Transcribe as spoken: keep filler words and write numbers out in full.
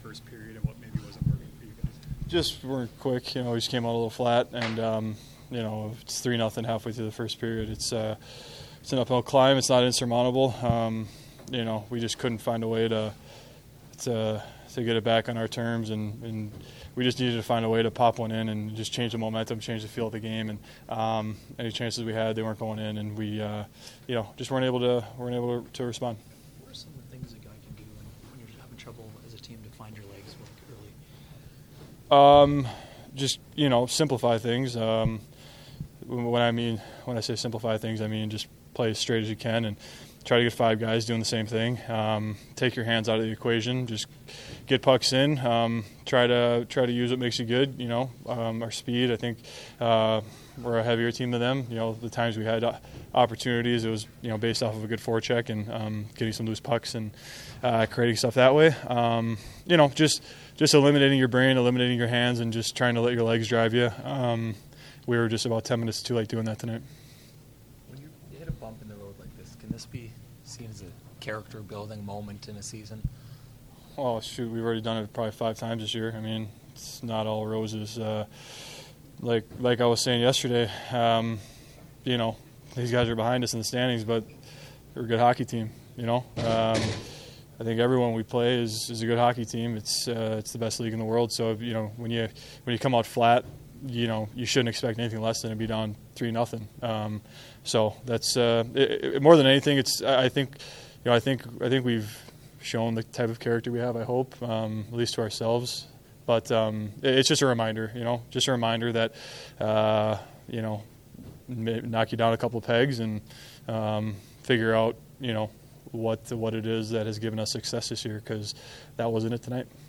first period and what maybe wasn't working for you guys? Just weren't quick. You know, we just came out a little flat, and um, you know, it's three nothing halfway through the first period. It's uh, it's an uphill climb. It's not insurmountable. Um, you know, we just couldn't find a way to to to get it back on our terms, and, and we just needed to find a way to pop one in and just change the momentum, change the feel of the game. And um, any chances we had, they weren't going in, and we, uh, you know, just weren't able to weren't able to, to respond. What are some of the things a guy can do when, when you're having trouble as a team to find your legs early? Um, just you know, simplify things. Um, when I mean when I say simplify things, I mean just play as straight as you can and try to get five guys doing the same thing. Um, take your hands out of the equation. Just get pucks in. Um, try to try to use what makes you good. You know, um, our speed. I think uh, we're a heavier team than them. You know, the times we had opportunities, it was you know based off of a good forecheck and um, getting some loose pucks and uh, creating stuff that way. Um, you know, just just eliminating your brain, eliminating your hands, and just trying to let your legs drive you. Um, we were just about ten minutes too late doing that tonight. When you hit a bump in the road like this, can this be seen as a character-building moment in a season? Oh, shoot, we've already done it probably five times this year. I mean, it's not all roses. Uh, like like I was saying yesterday, um, you know, these guys are behind us in the standings, but they're a good hockey team, you know. Um, I think everyone we play is, is a good hockey team. It's uh, it's the best league in the world. So, you know, when you when you come out flat, you know, you shouldn't expect anything less than to be down three nothing. Um, so that's uh, it, it, more than anything. It's I think, you know, I think I think we've shown the type of character we have. I hope, um, at least to ourselves. But um, it, it's just a reminder, you know, just a reminder that, uh, you know, knock you down a couple of pegs and um, figure out, you know, what what it is that has given us success this year, because that wasn't it tonight.